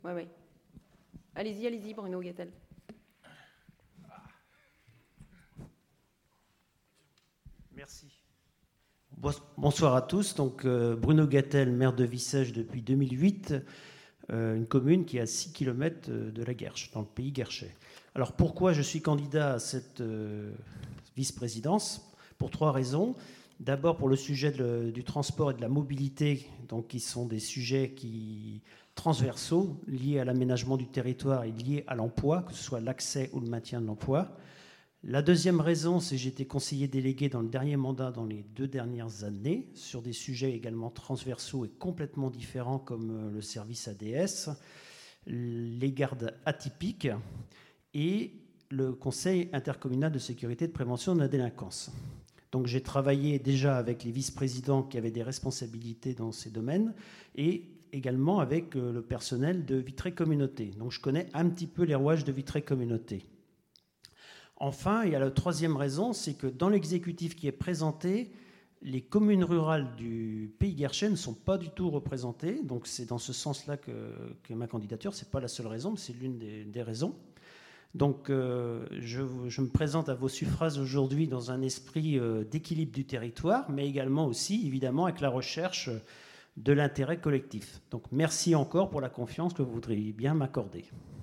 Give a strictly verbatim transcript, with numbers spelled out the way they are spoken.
Ouais, ouais. Allez-y, allez-y, Bruno Guettel. Merci. Bonsoir à tous. Donc, euh, Bruno Guettel, maire de Vissèges depuis deux mille huit, euh, une commune qui est à six kilomètres de la Guerche, dans le pays guerchais. Alors, pourquoi je suis candidat à cette euh, vice-présidence? Pour trois raisons. D'abord, pour le sujet de, du transport et de la mobilité, donc, qui sont des sujets qui, transversaux, liés à l'aménagement du territoire et liés à l'emploi, que ce soit l'accès ou le maintien de l'emploi. La deuxième raison, c'est que j'ai été conseiller délégué dans le dernier mandat dans les deux dernières années sur des sujets également transversaux et complètement différents comme le service A D S, les gardes atypiques et le Conseil intercommunal de sécurité et de prévention de la délinquance. Donc j'ai travaillé déjà avec les vice-présidents qui avaient des responsabilités dans ces domaines et également avec le personnel de Vitré Communauté. Donc je connais un petit peu les rouages de Vitré Communauté. Enfin, il y a la troisième raison, c'est que dans l'exécutif qui est présenté, les communes rurales du pays guerchais ne sont pas du tout représentées. Donc c'est dans ce sens-là que, que ma candidature, ce n'est pas la seule raison, mais c'est l'une des, des raisons. Donc euh, je, je me présente à vos suffrages aujourd'hui dans un esprit euh, d'équilibre du territoire, mais également aussi, évidemment, avec la recherche de l'intérêt collectif. Donc merci encore pour la confiance que vous voudriez bien m'accorder.